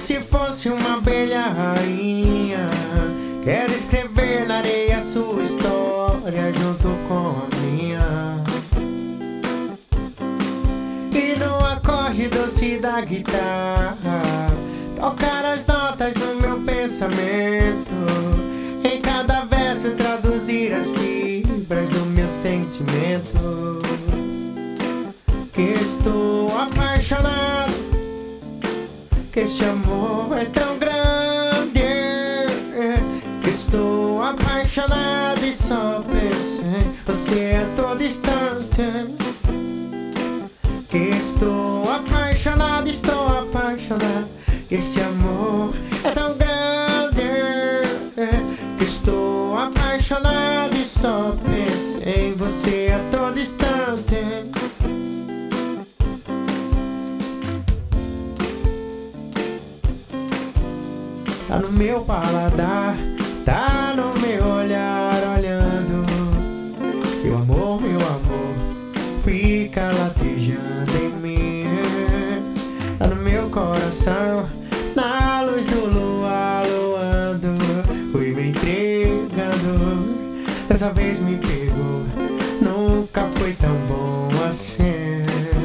se fosse uma abelha rainha. Quero escrever na areia a sua história junto com a minha. E no acorde doce da guitarra tocar as notas do meu pensamento. Em cada verso traduzir as fibras do meu sentimento. Que estou apaixonado, que este amor é tão grande. Que estou apaixonado e só penso em você a todo instante. Que estou apaixonado, que este amor é tão grande. Que estou apaixonado e só penso em você a todo instante. Tá no meu paladar, tá no meu olhar olhando. Seu amor, meu amor, fica latejando em mim. Tá no meu coração, na luz do luar luando. Fui me entregando, dessa vez me pegou. Nunca foi tão bom assim.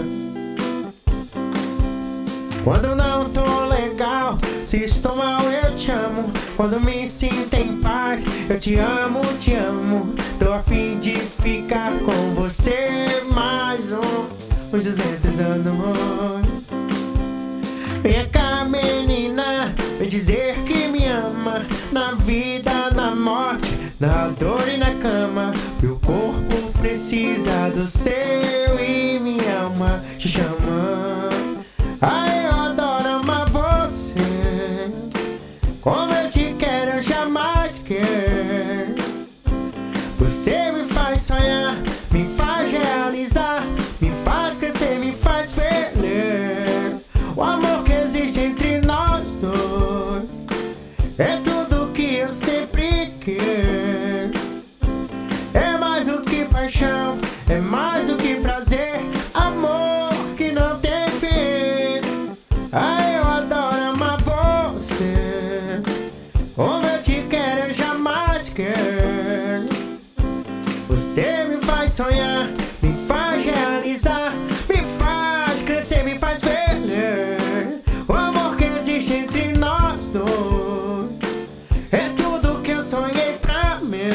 Quando não tô legal, se estou mal eu te amo. Quando me sinto em paz, eu te amo, te amo. Tô a fim de ficar com você mais uns 200 anos. Vem cá, menina, vem dizer que me ama. Na vida, na morte, na dor e na cama. Meu corpo precisa do seu e minha alma te chama. Ai, eu adoro amar você. Como eu te quero, eu jamais quero. Você me faz sonhar, me faz realizar, me faz crescer, me faz feliz. O amor que existe entre nós dois é tudo que eu sempre quis. É mais do que paixão, é mais do que prazer. Amor que não tem fim. Ai, eu adoro amar você. Como eu te quero, eu jamais quero. Você me faz sonhar, me faz realizar, me faz crescer, me faz feliz. O amor que existe entre nós dois é tudo que eu sonhei pra mim.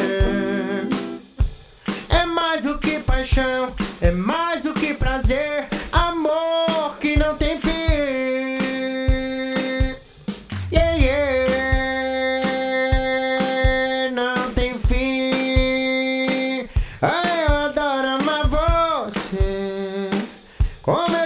É mais do que paixão, é mais do que prazer. Amor que não tem fim. Yeah, yeah. Não tem fim. Ai, eu adoro amar você. Como